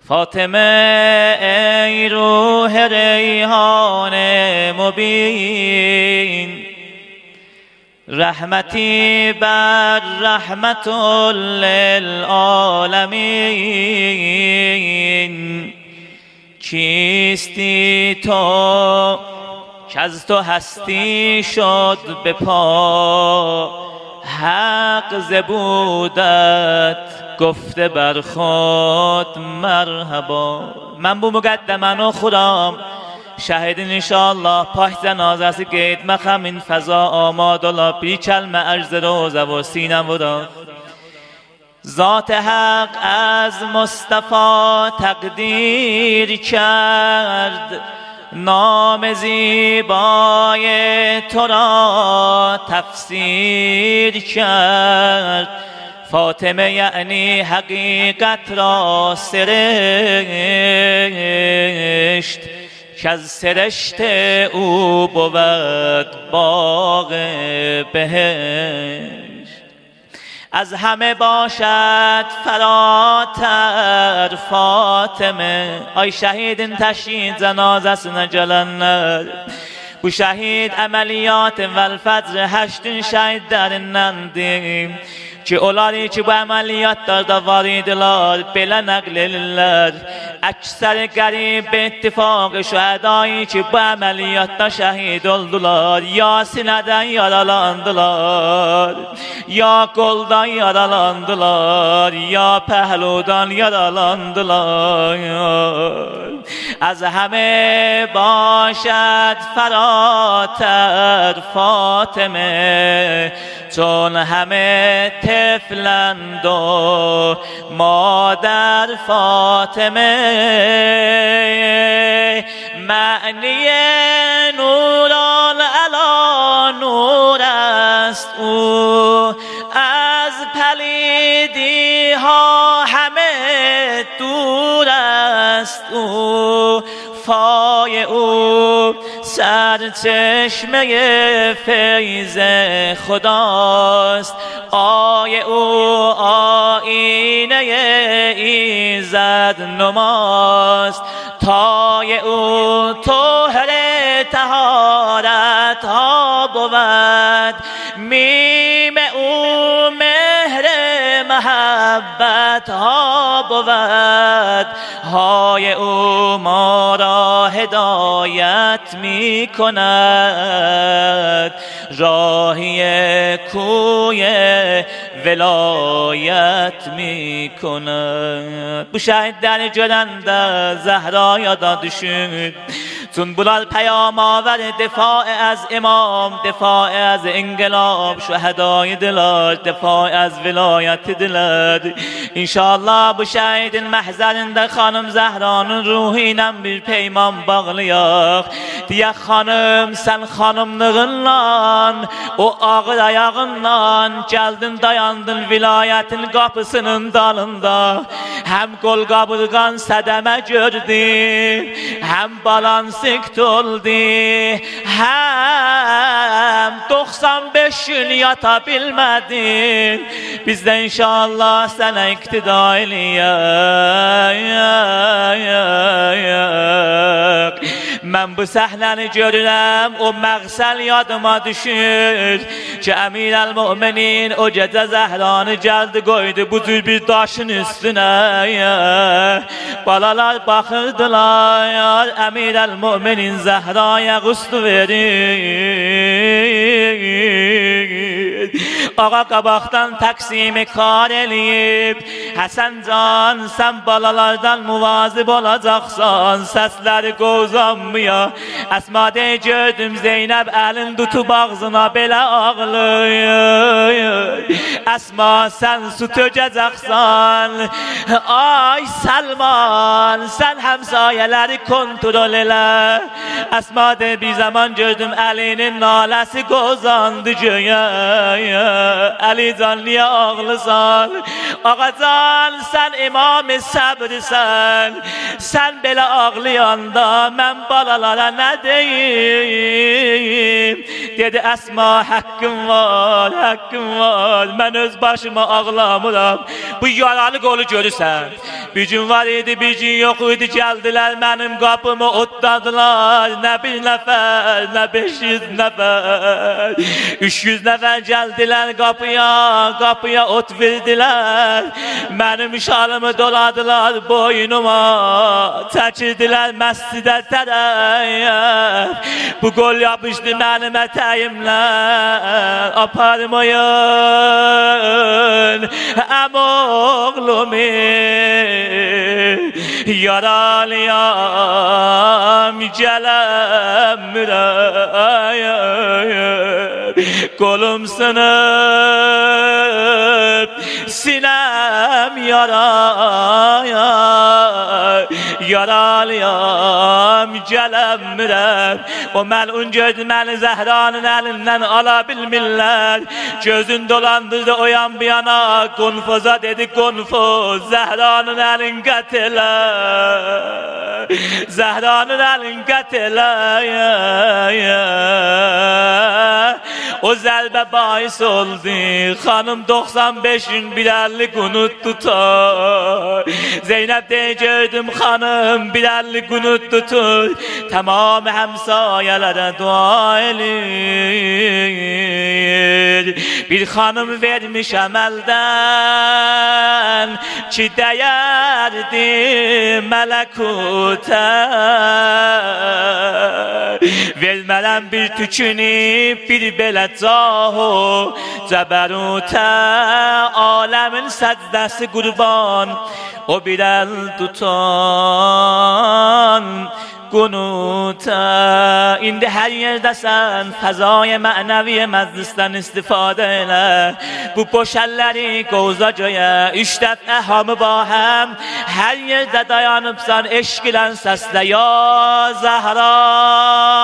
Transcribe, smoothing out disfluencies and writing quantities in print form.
فاطمه ای روح ریحان مبین، رحمتی بر رحمت للعالمین. کیستی تو که از تو هستی شد به پا، حق زبودت گفته بر خود مرحبا. من بو مقدمانو خودم شهیدین انشاءالله پاک جنازه گید مخم این فضا آماد الله بیچل عرض روزه و سینم و ذات حق از مصطفی تقدیر کرد، نام زیبای تو را تفسیر کرد. فاطمه یعنی حقیقت را سرشت، که از سرشت او بود باغ بهشت. از همه باشد فراتر فاطمه، آی شهیدین تشیید جنازه سنجلن. بو شهید عملیات والفجر هشتین شهید در نندیم، که اولاری که با عملیات دارد واریدلار بلا نقللر. اکثر گریب به اتفاق شهدایی که با عملیات دا شهید oldular، یا sineden yaralandılar، یا قلdan yaralandılar، یا پهلوdan yaralandılar. از همه باشد فراتر فاطمه، چون همه طفلند و مادر فاطمه. معنی نوران علا نور است او، از پلیدی ها همه دور است او. فای او سرچشمه فیض خداست، آی او آینه ایزد نماست. تای او طهر طهارت ها بود، میم او مهر محبت ها بود. های او ما را هدایت می کند، راهی کوی ولایت می کند. Bu şəhidləri görəndə Zəhra yada düşür. چون بلال پیام آور دفاع از امام، دفاع از انقلاب، شهدای دلار، دفاع از ولایت دلار. انشاءالله bu şəhidin məhzərində xanım Zəhranın ruhu ilə bir peyman bağlayaq. Deyək xanım, sən xanımlığınla, o ağır ayağınla gəldin dayandın vilayetin qapısının dalında. Həm qol qabırğan sədəmə gördün, həm balans oldu, hem 95 gün yata bilmedin. Biz de inşallah sana iktida eləyək. Mən bu səhnəni görürəm, o məğsəl yadıma düşür ki, Əmirəl-Möminin o gecə Zəhranı gəldi qoydu bu cür bir daşın üstünə. Balalar baxırdılar, Əmirəl-Möminin Zəhraya qüstü verir. Ağa qabaqdan təqsimi kar eləyib, Həsən can sən balalardan muvazib olacaqsan, səsləri qozanmaya. Əsmadə gördüm Zeynəb əlin tutub ağzına belə ağlayır. Əsma sən su tökəcəksən, ay Səlman sən həmsayələri kontrol elə. Əsmadə bir zaman gördüm əlinin naləsi qozandı göyə. Əli can niyə ağlısan? Ağacan Zahran sen imam sabrsan, sen belə ağlayanda mən balalara nə deyim? Dedi Əsma haqqım var, haqqım var. Mən öz başıma ağlamıram. Bu yaralı qolu görürsən. Bir gün var idi, bir gün yox idi. Gəldilər mənim qapımı otladılar. Nə bir nəfər, nə 500 nəfər. 300 nəfər gəldilər qapıya ot verdilər. Mənim şalımı doladılar boynuma. Çəkildilər məscidə tərəf. Bu qol yapışdı mənim ətəyimlə. Aparmayın əmoğlumu. Yaralıyam gələm kolum sınıp sinem yaraya. Yaralıyam gələm o melun gördü məni Zəhranın elinden alabilmirlər. Gözün dolandırdı o yan bir yana. Konfuza dedi konfuz Zəhranın elin qətlə, Zəhranın elin qətlə. O zərbə bahis oldu. Xanım 95 gün bir 50 qunut tutar. Zeynep de gördüm xanım bir 50 qunut tutur. Tamam həmsayələrə dua elir. Bir xanım vermiş əməldən ki dəyərdi mələkutə. Vermələm bir tükünü bir belə cahu cəbərutə. Aləmin səcdəsi qurban o bir əl tutan Qunuta. İndi hər yerdəsən fəzai mənəvi məclisdən istifadə elə. Bu boş əlləri qoza göyə 3 dəfə hamı bahəm. Hər yerdə dayanıbsan eşq ilə səslə ya Zəhra